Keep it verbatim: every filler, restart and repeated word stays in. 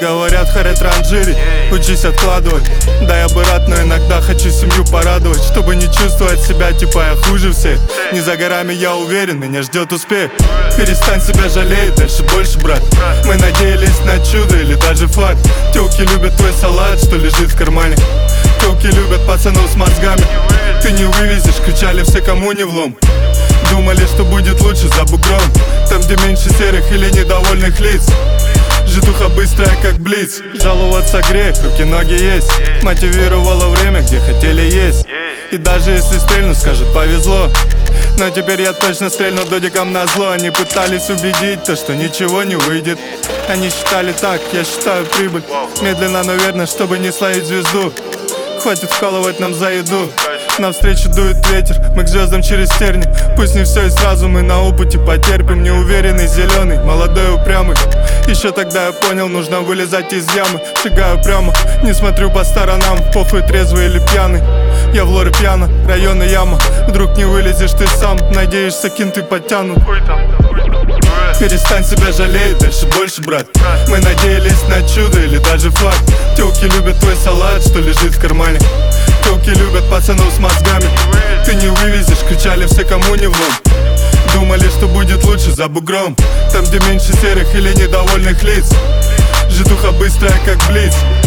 говорят, харя транжири, учись откладывать. Да, я бы рад, но иногда хочу семью порадовать, чтобы не чувствовать себя, типа я хуже всех. Не за горами, я уверен, меня ждет успех. Перестань себя жалеть, дальше больше, брат. Мы надеялись на чудо или даже факт. Тёлки любят твой салат, что лежит в кармане. Тёлки любят пацанов с мозгами. Ты не вывезешь, кричали все, кому не влом. Думали, что будет лучше за бугром, там, где меньше серых или недовольных лиц. Житуха быстрая, как блиц. Жаловаться грех, руки-ноги есть. Мотивировало время, где хотели есть. И даже если стрельну, скажут повезло. Но теперь я точно стрельну додиком на зло. Они пытались убедить то, что ничего не выйдет. Они считали так, я считаю прибыль. Медленно, но верно, чтобы не словить звезду. Хватит вкалывать нам за еду. Навстречу дует ветер, мы к звездам через терни. Пусть не все и сразу, мы на опыте потерпим. Неуверенный, зеленый, молодой, упрямый. Еще тогда я понял, нужно вылезать из ямы. Шагаю прямо, не смотрю по сторонам. Похуй, трезвый или пьяный. Я в лоре пьяно, район и яма. Вдруг не вылезешь ты сам, надеешься, кинты подтянут. Перестань себя жалеть, дальше больше, брат. Мы надеялись на чудо или даже факт. Тёлки любят твой салат, что лежит в кармане. Тёлки любят пацанов с мозгами. Ты не вывезешь, кричали все, кому не влом. Думали, что будет лучше за бугром, там, где меньше серых или недовольных лиц. Житуха быстрая, как блиц.